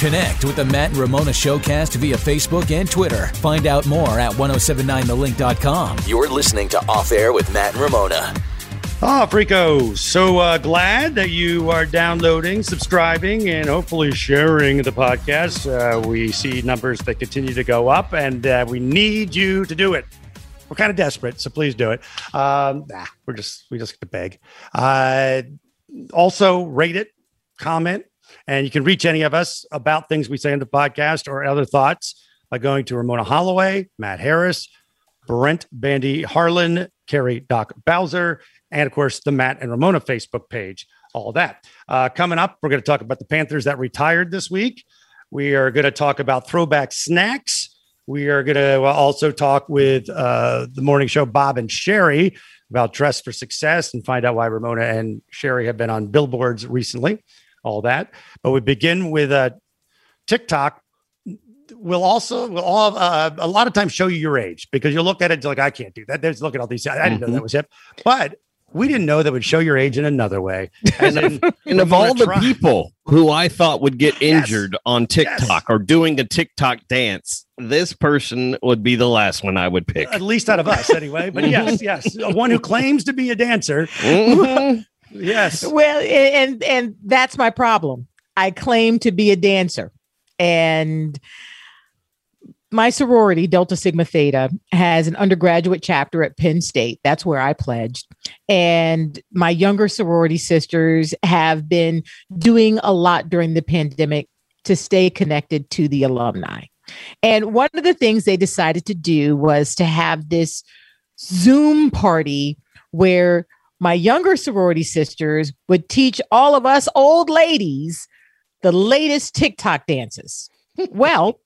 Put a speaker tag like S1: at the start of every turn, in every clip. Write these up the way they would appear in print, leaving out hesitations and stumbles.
S1: Connect with the Matt and Ramona Showcast via Facebook and Twitter. Find out more at 1079thelink.com. You're listening to Off Air with Matt and Ramona.
S2: Oh, Freako. So glad that you are downloading, subscribing, and hopefully sharing the podcast. We see numbers that continue to go up, and we need you to do it. We're kind of desperate, so please do it. We just get to beg. Also, rate it, comment, and you can reach any of us about things we say in the podcast or other thoughts by going to Ramona Holloway, Matt Harris, Brent Bandy Harlan, Carrie Doc Bowser, and, of course, the Matt and Ramona Facebook page, all that. Coming up, we're going to talk about the Panthers that retired this week. We are going to talk about throwback snacks. We are going to also talk with the morning show, Bob and Sherry, about Dress for Success and find out why Ramona and Sherry have been on billboards recently, all that. But we begin with TikTok. We'll all a lot of times show you your age because you'll look at it like, I can't do that. There's look at all these. I didn't know that was hip, but we didn't know that would show your age in another way. And then,
S3: and of all the people who I thought would get injured on TikTok or doing a TikTok dance, this person would be the last one I would pick.
S2: At least out of us, anyway. But yes, one who claims to be a dancer. Yes.
S4: Well, and that's my problem. I claim to be a dancer, and my sorority, Delta Sigma Theta, has an undergraduate chapter at Penn State. That's where I pledged. And my younger sorority sisters have been doing a lot during the pandemic to stay connected to the alumni. And one of the things they decided to do was to have this Zoom party where my younger sorority sisters would teach all of us old ladies the latest TikTok dances. Well,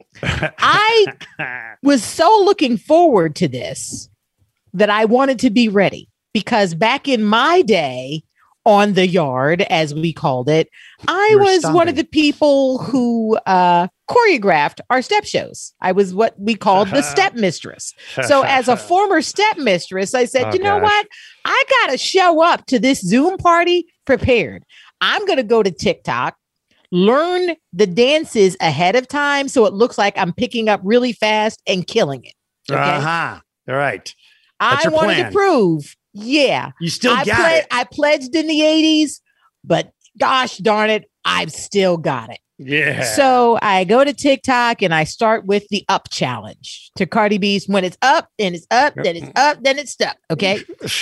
S4: I was so looking forward to this that I wanted to be ready, because back in my day on the yard, as we called it, I was one of the people who choreographed our step shows. I was what we called the step mistress. So as a former step mistress, I said, you know what? I got to show up to this Zoom party prepared. I'm going to go to TikTok, learn the dances ahead of time so it looks like I'm picking up really fast and killing it. Okay?
S2: All right.
S4: I wanted to prove,
S2: you still got it.
S4: I pledged in the 80s, but gosh darn it, I've still got it.
S2: Yeah.
S4: So I go to TikTok and I start with the up challenge to Cardi B's. When it's up, then it's up, then it's up, then it's stuck. Okay.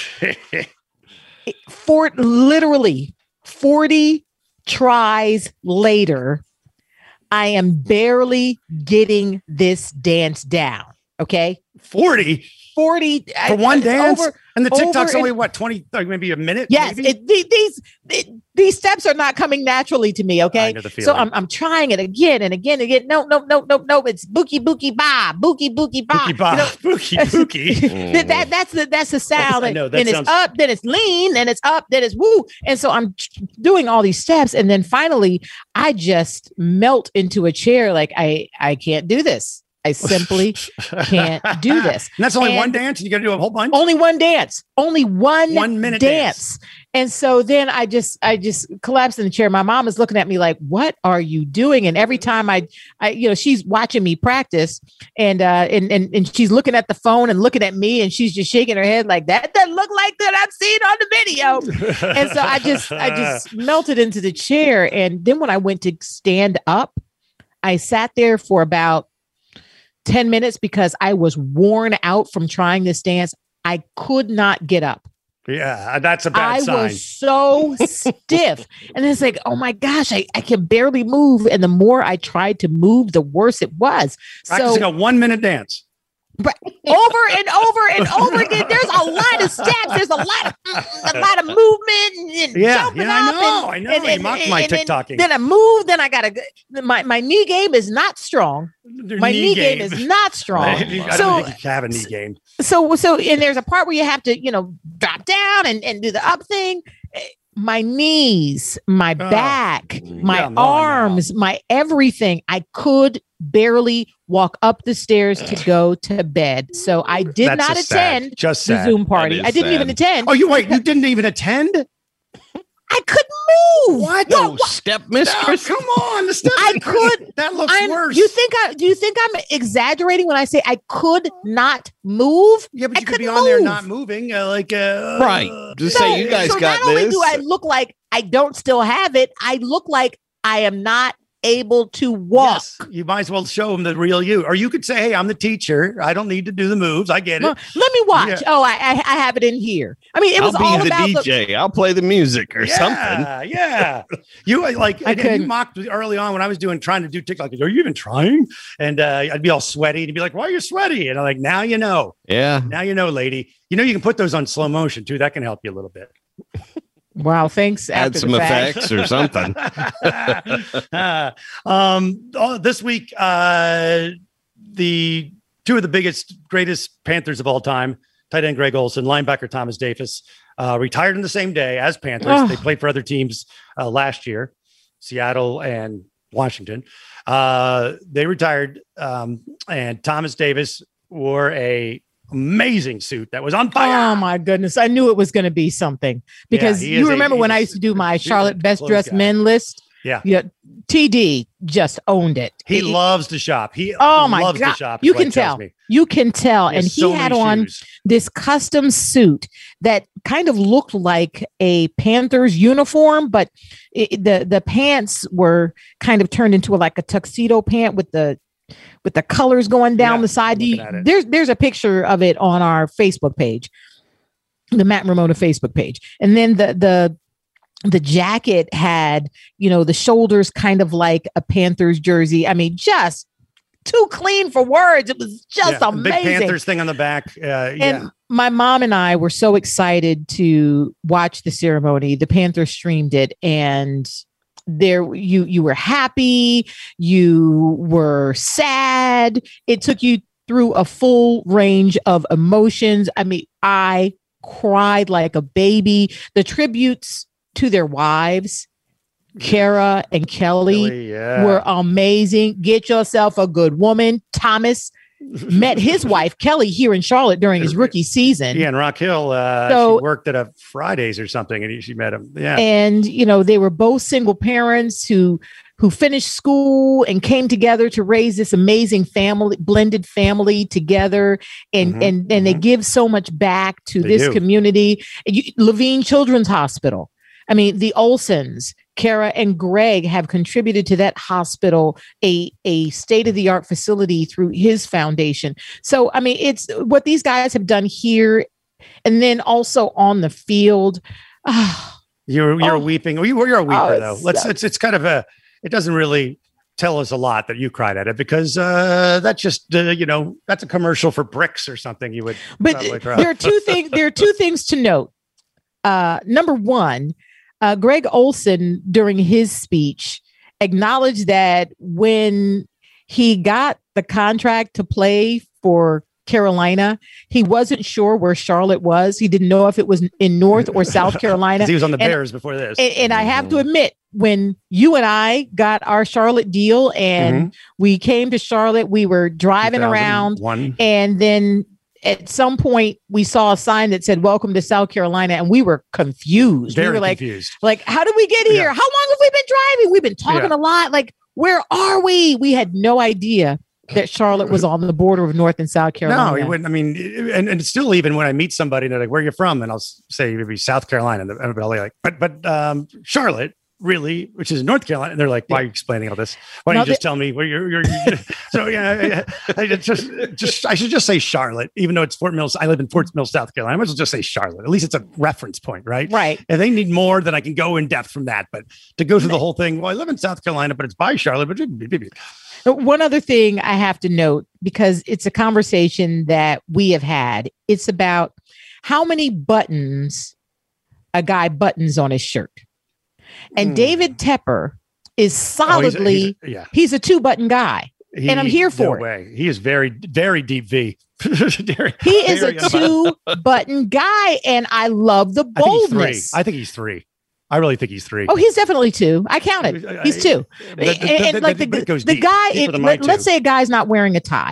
S4: For literally 40 tries later, I am barely getting this dance down. Okay.
S2: 40 for one dance. And the TikTok's only 20, like maybe a minute.
S4: Yes. These steps are not coming naturally to me. Okay.
S2: I know the feeling.
S4: So I'm trying it again and again and again. No. It's bookie ba, bookie ba.
S2: Bookie ba, bookie.
S4: That's the sound.
S2: I know,
S4: then it's up, then it's lean, then it's up, then it's woo. And so I'm doing all these steps. And then finally I just melt into a chair. Like I can't do this. I simply can't do this.
S2: And that's only one dance. You got to do a whole bunch.
S4: Only one dance. Only 1
S2: minute
S4: dance. And so then I just collapsed in the chair. My mom is looking at me like, "What are you doing?" And every time I she's watching me practice, and she's looking at the phone and looking at me, and she's just shaking her head like, "That doesn't look like that I've seen on the video." And so I just melted into the chair. And then when I went to stand up, I sat there for about 10 minutes because I was worn out from trying this dance. I could not get up.
S2: Yeah, that's a bad sign.
S4: I was so stiff. And it's like, oh my gosh, I can barely move. And the more I tried to move, the worse it was.
S2: Practicing a 1 minute dance.
S4: Over and over and over again. There's a lot of steps. There's a lot of movement and jumping up.
S2: I know. You mocked my TikToking.
S4: Then I move. Then I gotta. My knee game is not strong. My knee game is not strong.
S2: I don't think you have a knee game.
S4: So and there's a part where you have to drop down and do the up thing. My knees, my back, my arms, my everything. I could barely walk up the stairs to go to bed. So I did not attend the Zoom party. I didn't even attend.
S2: Oh, you didn't even attend?
S4: I couldn't move.
S2: What?
S3: No, stepmistress.
S2: Come on, the step.
S4: I could.
S2: That looks worse.
S4: Do you think I'm exaggerating when I say I could not move?
S2: Yeah, but
S4: I
S2: you could be
S4: couldn't
S2: on there
S4: move.
S2: not moving,
S3: Right. Just say you guys
S4: so
S3: got
S4: not only
S3: this.
S4: do I look like I don't still have it, I look like I am not able to walk.
S2: Yes, you might as well show them the real you. Or you could say, hey, I'm the teacher. I don't need to do the moves. I get it.
S4: Well, let me watch.
S2: Yeah.
S4: Oh, I have it in here. I mean, it was all
S3: I'll be the
S4: about
S3: DJ. I'll play the music or something.
S2: Yeah. You like,
S4: I
S2: and you
S4: couldn't.
S2: mocked me early on when I was trying to do TikTok. Are you even trying? And I'd be all sweaty and you'd be like, why are you sweaty? And I'm like, now you know.
S3: Yeah.
S2: Now you know, lady. You know, you can put those on slow motion too. That can help you a little bit.
S4: Wow, thanks.
S3: Add
S4: after
S3: some
S4: the fact.
S3: effects or something.
S2: This week, the two of the greatest Panthers of all time, tight end Greg Olsen, linebacker Thomas Davis, retired on the same day as Panthers.
S4: Oh.
S2: They played for other teams last year, Seattle and Washington. They retired, and Thomas Davis wore a amazing suit that was on fire.
S4: Oh my goodness. I knew it was going to be something because
S2: he
S4: you
S2: is
S4: remember when I
S2: he's
S4: used to do my
S2: he's a
S4: Charlotte best
S2: clothes
S4: dressed
S2: guy.
S4: men list?
S2: Yeah.
S4: TD just owned it.
S2: He loves to shop. He
S4: Oh my
S2: loves
S4: God.
S2: to shop. is
S4: You
S2: what he
S4: can
S2: tells
S4: tell.
S2: me.
S4: You can tell.
S2: He
S4: And
S2: has
S4: he
S2: so
S4: had
S2: many
S4: on
S2: shoes.
S4: this custom suit that kind of looked like a Panthers uniform, but the pants were kind of turned into like a tuxedo pant with the colors going down
S2: Yeah,
S4: the side.
S2: I'm looking at it.
S4: There's a picture of it on our Facebook page, the Matt and Ramona Facebook page. And then the jacket had, the shoulders kind of like a Panthers jersey. I mean, just too clean for words. It was just
S2: the
S4: amazing.
S2: Big Panthers thing on the back.
S4: And my mom and I were so excited to watch the ceremony. The Panthers streamed it, and there you were happy, you were sad. It took you through a full range of emotions. I mean, I cried like a baby. The tributes to their wives, Kara and Kelly, were amazing. Get yourself a good woman. Thomas met his wife Kelly here in Charlotte during his rookie season.
S2: Yeah, and Rock Hill,
S4: So-
S2: she worked at a Fridays or something, and she met him. Yeah,
S4: And they were both single parents who finished school and came together to raise this amazing family, blended family together, and they give so much back to
S2: They
S4: this
S2: do.
S4: community. Levine Children's Hospital. I mean, the Olsens, Kara and Greg, have contributed to that hospital, a state-of-the-art facility through his foundation. So, I mean, it's what these guys have done here, and then also on the field.
S2: you're weeping. You're a weeper, though.
S4: it's
S2: It's kind of a. It doesn't really tell us a lot that you cried at it because that's just that's a commercial for bricks or something. You would.
S4: But
S2: probably cry.
S4: there are two things. There are two things to note. Number one, Greg Olsen, during his speech, acknowledged that when he got the contract to play for Carolina, he wasn't sure where Charlotte was. He didn't know if it was in North or South Carolina.
S2: 'Cause he was on the
S4: And-
S2: Bears before this.
S4: And I have to admit, when you and I got our Charlotte deal and we came to Charlotte, we were driving around,
S2: 2001.
S4: and then at some point we saw a sign that said "Welcome to South Carolina," and we were confused.
S2: Very
S4: we were
S2: confused.
S4: like, how did we get here?
S2: Yeah.
S4: How long have we been driving? We've been talking a lot. Like, where are we? We had no idea that Charlotte was on the border of North and South Carolina.
S2: No, he wouldn't. I mean, and still, even when I meet somebody, they're like, "Where are you from?" And I'll say maybe South Carolina, and everybody like, but Charlotte, really, which is North Carolina. And they're like, "Why are you explaining all this? Why don't you just tell me where you're?" So yeah, I should just say Charlotte, even though it's Fort Mill. I live in Fort Mill, South Carolina. I might as well just say Charlotte. At least it's a reference point, right?
S4: Right.
S2: If they need more, then I can go in depth from that. But to go through the whole thing, well, I live in South Carolina, but it's by Charlotte. But
S4: One other thing I have to note, because it's a conversation that we have had, it's about how many buttons a guy buttons on his shirt. And David Tepper is solidly, he's a 2-button guy. And I'm here for it.
S2: Way. He is very, very deep V.
S4: He is a 2-button guy, and I love the boldness.
S2: I think he's 3. I really think he's 3.
S4: Oh, he's definitely 2. I counted. He's 2. And like the guy, let's say a guy's not wearing a tie.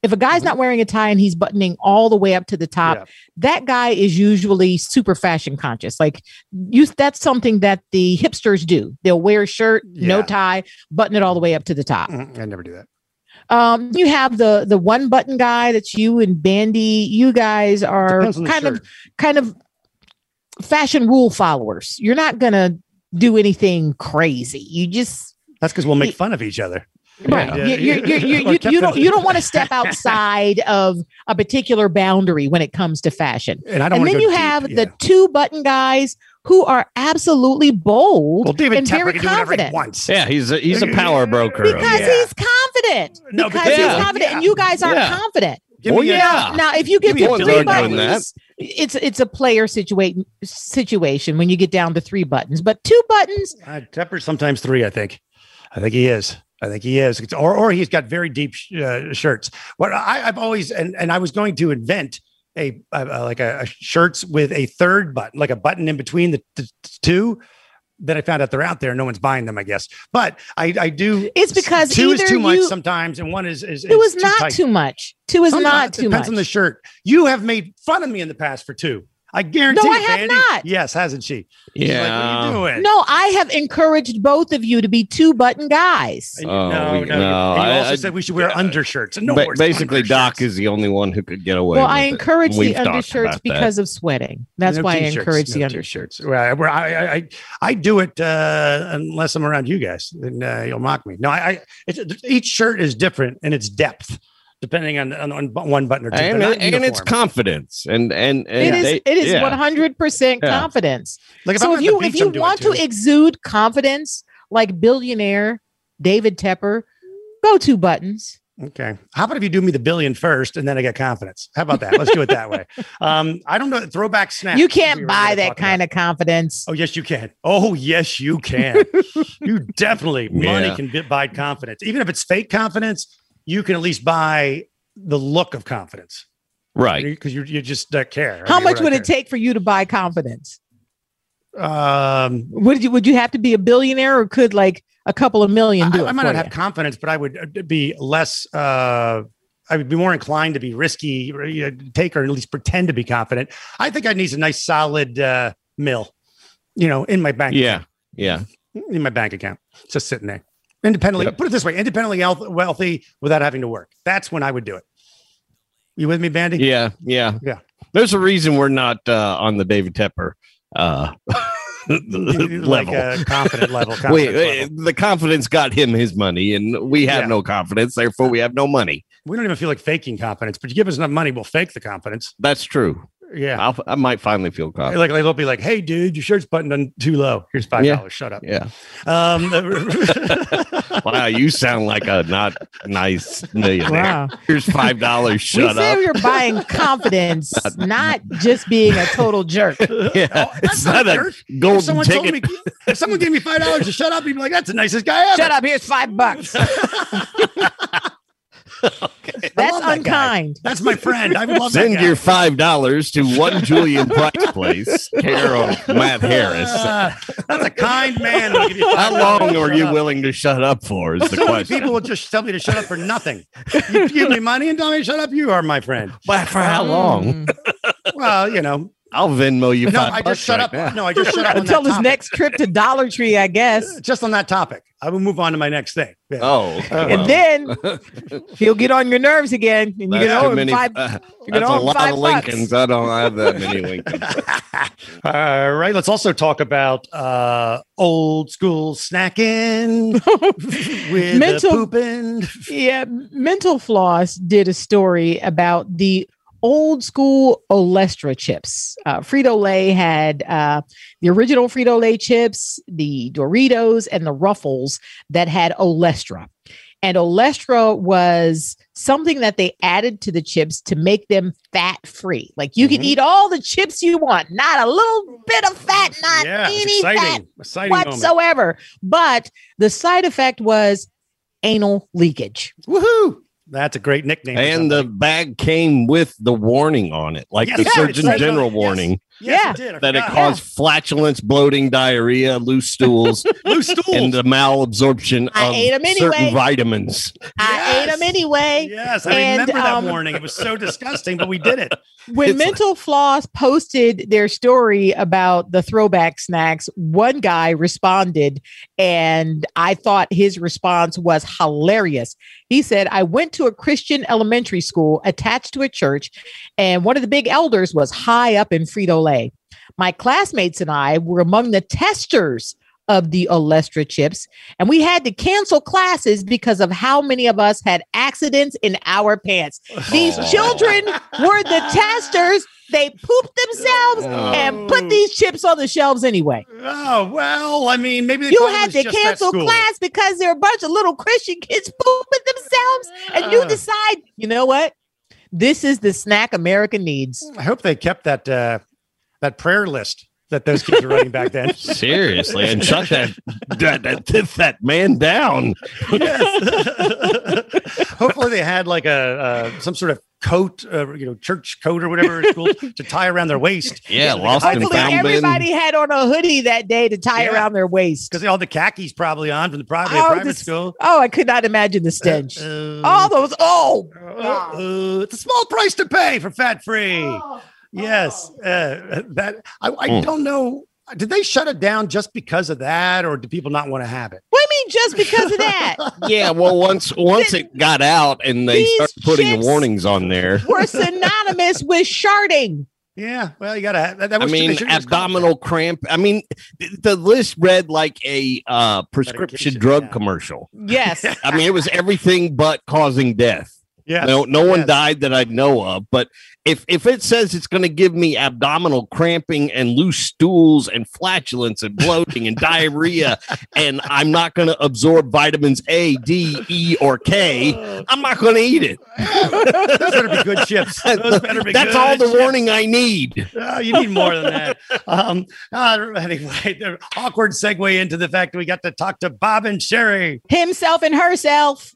S4: If a guy's not wearing a tie and he's buttoning all the way up to the top, that guy is usually super fashion conscious. Like that's something that the hipsters do. They'll wear a shirt, no tie, button it all the way up to the top.
S2: I never do that.
S4: You have the one button guy. That's you and Bandy. You guys are kind of fashion rule followers. You're not gonna do anything crazy. You just
S2: that's because we'll make fun of each other.
S4: Right. You don't want to step outside of a particular boundary when it comes to fashion. And then you have the two button guys who are absolutely bold and very confident.
S3: Yeah, he's a power broker
S4: because he's confident. And you guys aren't confident. Now, if you get to 3 buttons, it's a player situation when you get down to 3 buttons. But 2 buttons,
S2: Tepper sometimes 3. I think he is. Or he's got very deep shirts. What I've always and I was going to invent a shirts with a third button, like a button in between the 2. Then I found out they're out there. No one's buying them, I guess. But I do.
S4: It's because
S2: 2 is too much sometimes, and 1 is
S4: 2 is not too much. 2 is not too much.
S2: Depends on the shirt. You have made fun of me in the past for 2. I guarantee.
S4: No, I have not.
S2: Yes, hasn't she?
S3: Yeah.
S2: Like, what are you doing?
S4: No, I have encouraged both of you to be 2 button guys.
S2: No. You also said we should wear undershirts. And
S3: basically, Doc is the only one who could get away.
S4: Well, I encourage the undershirts because of sweating. That's why I encourage the undershirts.
S2: I do it unless I'm around you guys, then you'll mock me. No, each shirt is different in its depth. Depending on one button or 2,
S3: and it's confidence, and
S4: it is 100% confidence. Like so, if you want to exude confidence like billionaire David Tepper, go 2 buttons.
S2: Okay. How about if you do me the billion first, and then I get confidence? How about that? Let's do it that way. I don't know. Throwback snacks.
S4: You can't buy that kind of confidence.
S2: Oh yes, you can. You definitely money can buy confidence, even if it's fake confidence. You can at least buy the look of confidence.
S3: Right.
S2: Because you just don't care.
S4: How much would it take for you to buy confidence? Would you have to be a billionaire, or could like a couple of million do it?
S2: I might not have confidence, but I would be less, I would be more inclined to be risky, take or at least pretend to be confident. I think I need a nice solid mill, in my bank.
S3: Yeah.
S2: In my bank account. Just sitting there. Independently, put it this way, independently wealthy without having to work. That's when I would do it. You with me, Bandy?
S3: Yeah. There's a reason we're not on the David Tepper level.
S2: Like a confident level.
S3: The confidence got him his money, and we have no confidence. Therefore, we have no money.
S2: We don't even feel like faking confidence, but you give us enough money, we'll fake the confidence.
S3: That's true.
S2: Yeah,
S3: I might finally feel confident.
S2: Like they'll be like, "Hey, dude, your shirt's buttoned on too low. Here's $5. Shut up."
S3: Yeah. Wow, you sound like a not nice millionaire. Wow. Here's $5. Shut up.
S4: We say we were buying confidence, not just being a total jerk.
S3: Yeah, it's not a golden ticket.
S2: If someone gave me $5 to shut up, you'd be like, "That's the nicest guy ever."
S4: Shut up. Here's $5. Okay. That's unkind.
S2: That's my friend. I would love
S3: Send your $5 to 1 Julian Price Place, care of Matt Harris.
S2: That's a kind man.
S3: How long are you willing to shut up for? Is the question.
S2: People will just tell me to shut up for nothing. You give me money and tell me to shut up. You are my friend.
S3: But for how long?
S2: Well,
S3: I'll Venmo you.
S2: No, I just shut up. No, I just shut up
S4: until his next trip to Dollar Tree, I guess.
S2: Just on that topic, I will move on to my next thing.
S3: Yeah. Oh,
S4: and then he'll get on your nerves again, and you get over $5.
S3: That's a lot of Lincolns. I don't have that many Lincolns.
S2: All right, let's also talk about old school snacking with pooping.
S4: Yeah, Mental Floss did a story about the old school Olestra chips. Frito-Lay had the original Frito-Lay chips, the Doritos, and the Ruffles that had Olestra. And Olestra was something that they added to the chips to make them fat-free. Like you can eat all the chips you want, not a little bit of fat, not any fat whatsoever. Moment. But the side effect was anal leakage.
S2: Woohoo! That's a great nickname.
S3: And the bag came with the warning on it, like the Surgeon General warning.
S2: Yes, it did.
S3: That it caused flatulence, bloating, diarrhea, loose stools, and the malabsorption of certain vitamins.
S4: I ate them anyway.
S2: Yes, I remember that warning. It was so disgusting, but we did it.
S4: When Mental Floss posted their story about the throwback snacks, one guy responded, and I thought his response was hilarious. He said, I went to a Christian elementary school attached to a church, and one of the big elders was high up in Frito-Lay. My classmates and I were among the testers of the Olestra chips, and we had to cancel classes because of how many of us had accidents in our pants. These children were the testers. They pooped themselves and put these chips on the shelves anyway.
S2: Oh, well, I mean, maybe
S4: you had to cancel class because there were a bunch of little Christian kids pooping themselves, and you decide, you know what? This is the snack America needs.
S2: I hope they kept that prayer list that those kids were running back then.
S3: Seriously, and shut that man down.
S2: Yes. Hopefully they had like some sort of coat, church coat or whatever it's called, to tie around their waist.
S3: Yeah, lost and found.
S4: Everybody had on a hoodie that day to tie around their waist.
S2: Because all the khakis probably on from the private school.
S4: Oh, I could not imagine the stench. All those.
S2: It's a small price to pay for fat free. Yes, I don't know. Did they shut it down just because of that, or do people not want to have it?
S4: What do you mean, just because of that?
S3: Yeah, well, once it got out and they started putting the warnings on there,
S4: we're synonymous with sharding.
S2: Yeah, well, you gotta. That was
S3: abdominal cramp. I mean, the list read like a prescription drug commercial.
S4: Yes,
S3: I mean, it was everything but causing death.
S2: Yeah,
S3: no one died that I know of, but if it says it's going to give me abdominal cramping and loose stools and flatulence and bloating and diarrhea, and I'm not going to absorb vitamins A, D, E, or K, I'm not going to eat it.
S2: Those better be good chips. Those better be
S3: That's
S2: good
S3: all the
S2: chips.
S3: warning I need.
S2: You need more than that. Anyway, the awkward segue into the fact that we got to talk to Bob and Sherry.
S4: Himself and herself.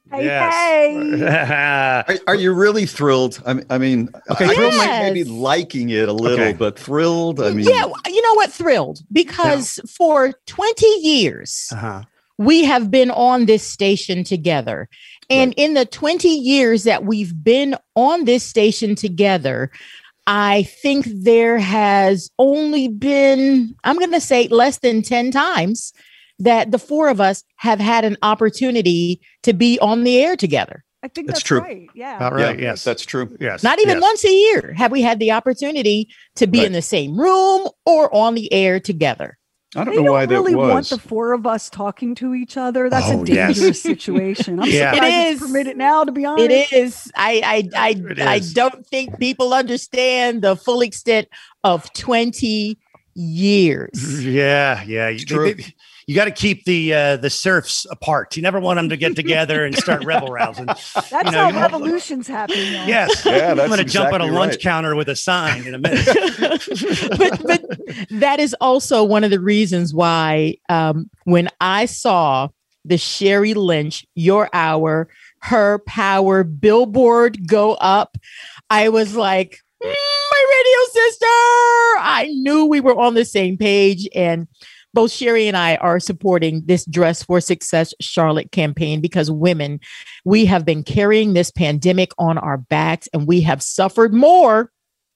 S2: Hey.
S5: Are you really thrilled? I mean, okay, thrilled might maybe liking it a little, but thrilled. I mean,
S4: yeah, you know what? Thrilled because for 20 years we have been on this station together, and in the 20 years that we've been on this station together, I think there has only been, I'm going to say, less than 10 times that the four of us have had an opportunity to be on the air together.
S6: I think that's
S5: true.
S6: Right. Yeah.
S2: All right.
S5: Yeah,
S2: yes,
S5: that's true.
S2: Yes.
S4: Not even once a year have we had the opportunity to be in the same room or on the air together.
S5: I don't know why that
S6: really
S5: was.
S6: Want the four of us talking to each other. That's a dangerous situation. I'm surprised
S4: it is
S6: it's permitted now, to be honest.
S4: It is. I don't think people understand the full extent of 20 years.
S2: Yeah.
S5: True.
S2: You got to keep the serfs apart. You never want them to get together and start rebel rousing.
S6: That's how revolutions happen. Though.
S2: Yes.
S5: Yeah, that's
S2: I'm going to jump on a lunch
S5: right.
S2: counter with a sign in a minute.
S4: but that is also one of the reasons why when I saw the Sherry Lynch, Your Hour, Her Power billboard go up, I was like, my radio sister. I knew we were on the same page, and both Sherry and I are supporting this Dress for Success Charlotte campaign because women, we have been carrying this pandemic on our backs, and we have suffered more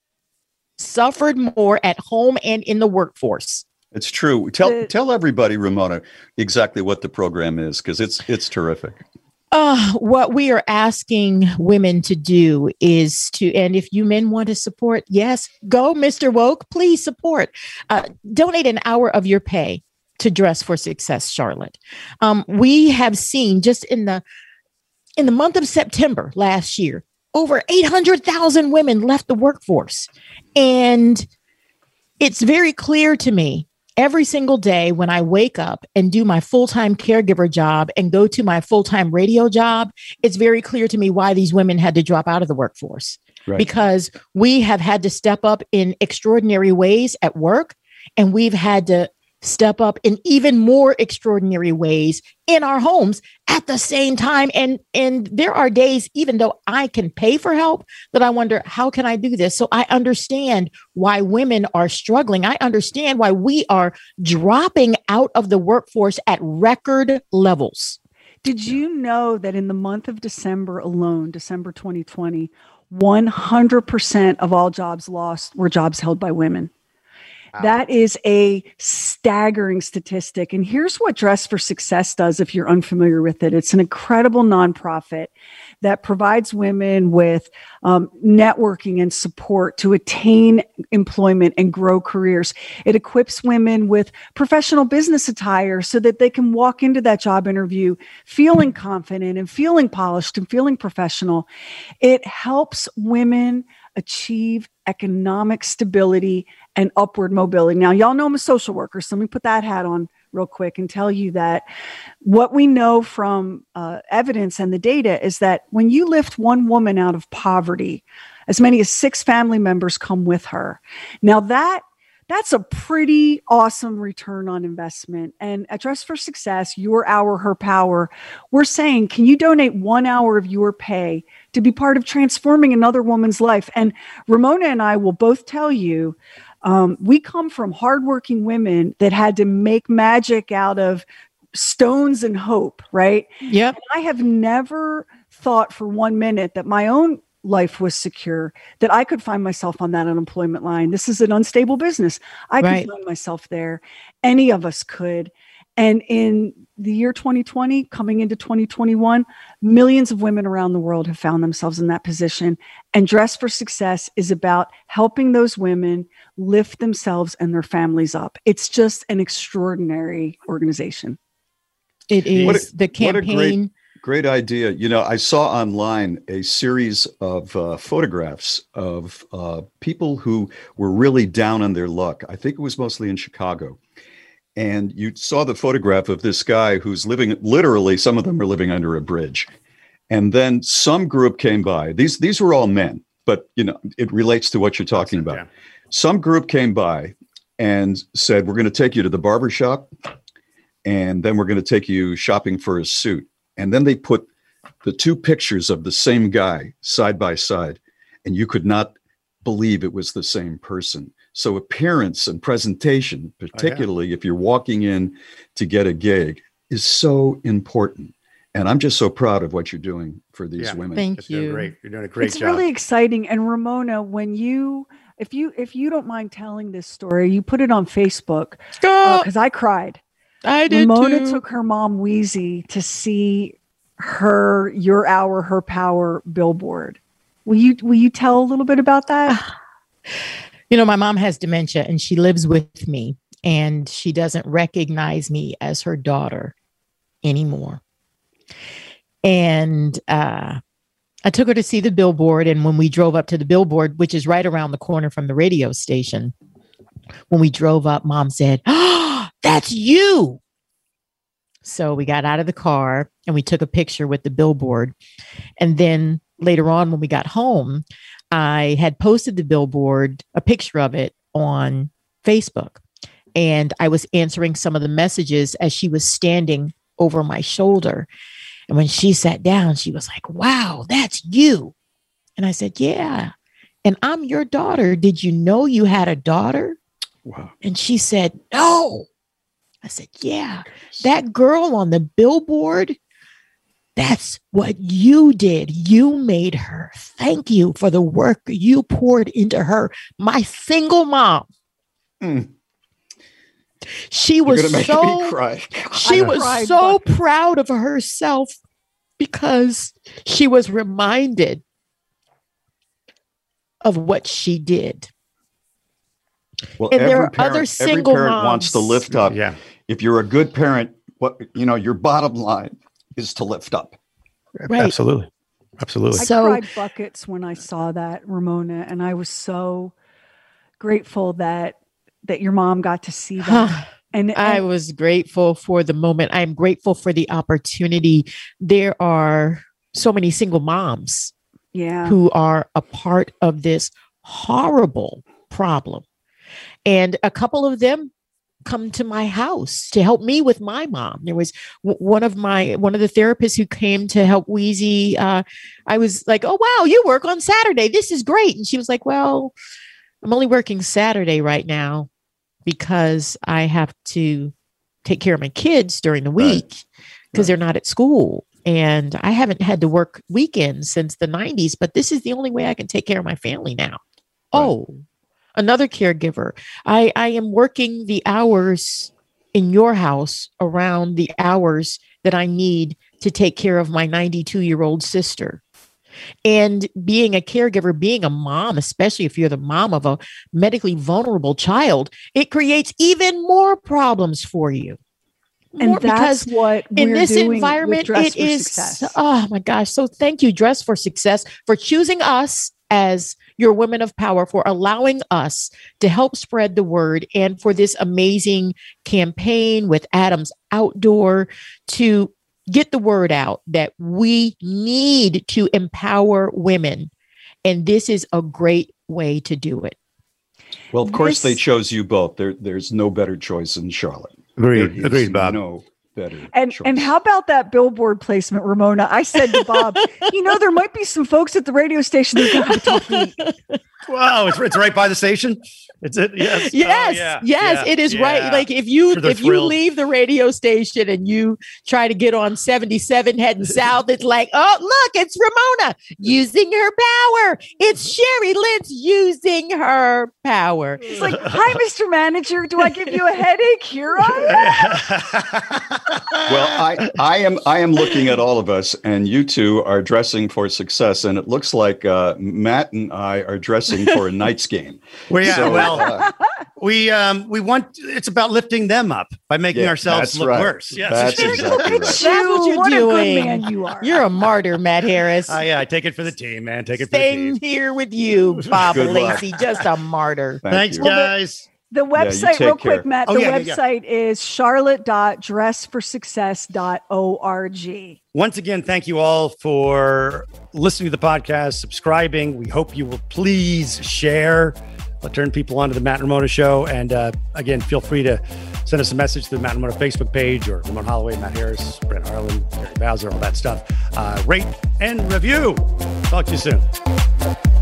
S4: at home and in the workforce.
S5: It's true. Tell everybody, Ramona, exactly what the program is, because it's terrific.
S4: What we are asking women to do is and if you men want to support, yes, go, Mr. Woke, please support. Donate an hour of your pay to Dress for Success Charlotte. We have seen just in the month of September last year, over 800,000 women left the workforce. And it's very clear to me every single day when I wake up and do my full-time caregiver job and go to my full-time radio job, it's very clear to me why these women had to drop out of the workforce. Right. Because we have had to step up in extraordinary ways at work, and we've had to step up in even more extraordinary ways in our homes at the same time. And there are days, even though I can pay for help, that I wonder, how can I do this? So I understand why women are struggling. I understand why we are dropping out of the workforce at record levels.
S6: Did you know that in the month of December alone, December 2020, 100% of all jobs lost were jobs held by women? Wow. That is a staggering statistic. And here's what Dress for Success does if you're unfamiliar with it. It's an incredible nonprofit that provides women with networking and support to attain employment and grow careers. It equips women with professional business attire so that they can walk into that job interview feeling confident and feeling polished and feeling professional. It helps women achieve economic stability and upward mobility. Now, y'all know I'm a social worker, so let me put that hat on real quick and tell you that what we know from evidence and the data is that when you lift one woman out of poverty, as many as 6 family members come with her. Now, that's a pretty awesome return on investment. And at Dress for Success, Your Hour, Her Power, we're saying, can you donate 1 hour of your pay to be part of transforming another woman's life? And Ramona and I will both tell you, we come from hardworking women that had to make magic out of stones and hope, right?
S4: Yep.
S6: And I have never thought for 1 minute that my own life was secure, that I could find myself on that unemployment line. This is an unstable business. I could find myself there. Any of us could. And in the year 2020, coming into 2021, millions of women around the world have found themselves in that position. And Dress for Success is about helping those women lift themselves and their families up. It's just an extraordinary organization.
S4: It is the campaign.
S5: Great idea. You know, I saw online a series of photographs of people who were really down on their luck. I think it was mostly in Chicago. And you saw the photograph of this guy who's living, literally, some of them are living under a bridge. And then some group came by. These were all men, but, you know, it relates to what you're talking about. Yeah. Some group came by and said, we're going to take you to the barbershop, and then we're going to take you shopping for a suit. And then they put the 2 pictures of the same guy side by side, and you could not believe it was the same person. So appearance and presentation, particularly if you're walking in to get a gig, is so important. And I'm just so proud of what you're doing for these women.
S4: Thank you.
S2: Great. You're doing a great job.
S6: It's really exciting. And Ramona, when if you don't mind telling this story, you put it on Facebook, because I cried.
S4: I did
S6: Ramona
S4: too.
S6: took her mom Wheezy to see her Your Hour, Her Power billboard. Will you tell a little bit about that?
S4: You know, my mom has dementia and she lives with me, and she doesn't recognize me as her daughter anymore. And I took her to see the billboard. And when we drove up to the billboard, which is right around the corner from the radio station, when we drove up, Mom said, "Oh, that's you." So we got out of the car and we took a picture with the billboard. And then later on, when we got home, I had posted the billboard, a picture of it, on Facebook. And I was answering some of the messages as she was standing over my shoulder. And when she sat down, she was like, "Wow, that's you." And I said, "Yeah. And I'm your daughter. Did you know you had a daughter?"
S5: Wow. And
S4: she said, "No." I said, "Yeah, that girl on the billboard, that's what you did. You made her. Thank you for the work you poured into her." My single mom. She was so proud of herself because she was reminded of what she did.
S5: Well, and there are other single parent moms wants to lift up.
S2: Yeah.
S5: If you're a good parent, your bottom line is to lift up.
S2: Right. Absolutely.
S6: I cried buckets when I saw that, Ramona, and I was so grateful that your mom got to see that. And
S4: I was grateful for the moment. I'm grateful for the opportunity. There are so many single moms who are a part of this horrible problem. And a couple of them come to my house to help me with my mom. There was one of the therapists who came to help Wheezy. I was like, oh, wow, you work on Saturday. This is great. And she was like, well, I'm only working Saturday right now because I have to take care of my kids during the week because they're not at school. And I haven't had to work weekends since the 90s, but this is the only way I can take care of my family now. Right. Oh, another caregiver. I am working the hours in your house around the hours that I need to take care of my 92-year-old sister. And being a caregiver, being a mom, especially if you're the mom of a medically vulnerable child, it creates even more problems for you.
S6: And that's what we're
S4: in this
S6: doing
S4: environment,
S6: with Dress
S4: it
S6: for
S4: is,
S6: Success.
S4: oh my gosh. So thank you, Dress for Success, for choosing us as your women of power, for allowing us to help spread the word, and for this amazing campaign with Adams Outdoor to get the word out that we need to empower women. And this is a great way to do it.
S5: Well, of course, they chose you both. There's no better choice in Charlotte.
S2: Agreed, Bob.
S5: No better choice.
S6: And how about that billboard placement, Ramona? I said to Bob, there might be some folks at the radio station that are going to have to feet.
S2: Wow, it's right by the station. It's it. Yes.
S4: Yes. It is right. Like if you leave the radio station and you try to get on 77 heading south, it's like, oh, look, it's Ramona using her power. It's Sherry Lynch using her power.
S6: It's like, hi, Mr. Manager. Do I give you a headache? Here I am.
S5: Well, I am looking at all of us, and you two are dressing for success, and it looks like Matt and I are dressing for a Knights game.
S2: We want, it's about lifting them up by making ourselves look worse. Yes.
S5: That's exactly right.
S4: That's what you're doing.
S6: A good man you are.
S4: You're a martyr, Matt Harris.
S2: I take it for the team, man. Take it for the team.
S4: Same here with you, Bob Lacey. Just a martyr.
S2: Thanks, guys.
S6: The website, real quick, Matt, the website is charlotte.dressforsuccess.org.
S2: Once again, thank you all for listening to the podcast, subscribing. We hope you will please share. Let's turn people on to the Matt and Ramona Show. And again, feel free to send us a message to the Matt and Ramona Facebook page, or Ramona Holloway, Matt Harris, Brent Harlan, Gary Bowser, all that stuff. Rate and review. Talk to you soon.